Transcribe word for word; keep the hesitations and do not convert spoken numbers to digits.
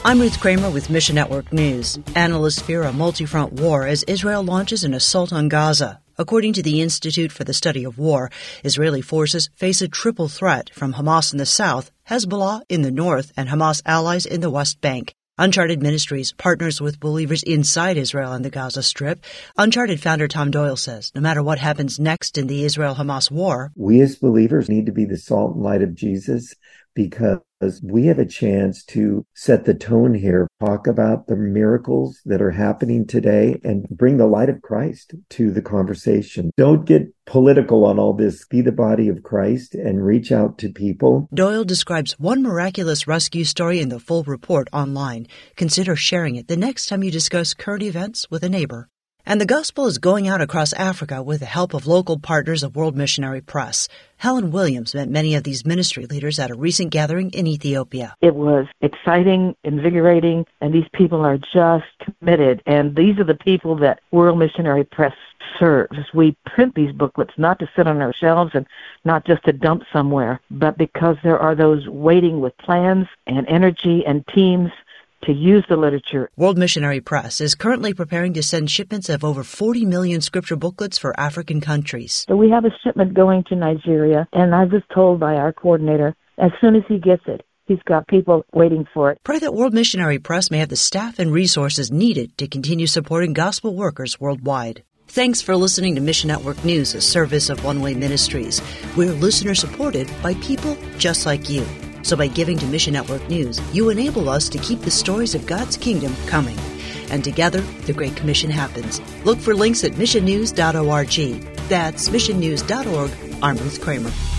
I'm Ruth Kramer with Mission Network News. Analysts fear a multi-front war as Israel launches an assault on Gaza. According to the Institute for the Study of War, Israeli forces face a triple threat from Hamas in the south, Hezbollah in the north, and Hamas allies in the West Bank. Uncharted Ministries partners with believers inside Israel and the Gaza Strip. Uncharted founder Tom Doyle says no matter what happens next in the Israel-Hamas war, we as believers need to be the salt and light of Jesus, because we have a chance to set the tone here, talk about the miracles that are happening today, and bring the light of Christ to the conversation. Don't get political on all this. Be the body of Christ and reach out to people. Doyle describes one miraculous rescue story in the full report online. Consider sharing it the next time you discuss current events with a neighbor. And the gospel is going out across Africa with the help of local partners of World Missionary Press. Helen Williams met many of these ministry leaders at a recent gathering in Ethiopia. It was exciting, invigorating, and these people are just committed. And these are the people that World Missionary Press serves. We print these booklets not to sit on our shelves and not just to dump somewhere, but because there are those waiting with plans and energy and teams to use the literature. World Missionary Press is currently preparing to send shipments of over forty million scripture booklets for African countries. So we have a shipment going to Nigeria, and I was told by our coordinator, as soon as he gets it, he's got people waiting for it. Pray that World Missionary Press may have the staff and resources needed to continue supporting gospel workers worldwide. Thanks for listening to Mission Network News, a service of One Way Ministries. We're listener-supported by people just like you. So by giving to Mission Network News, you enable us to keep the stories of God's kingdom coming. And together, the Great Commission happens. Look for links at mission news dot org. That's mission news dot org. I'm Ruth Kramer.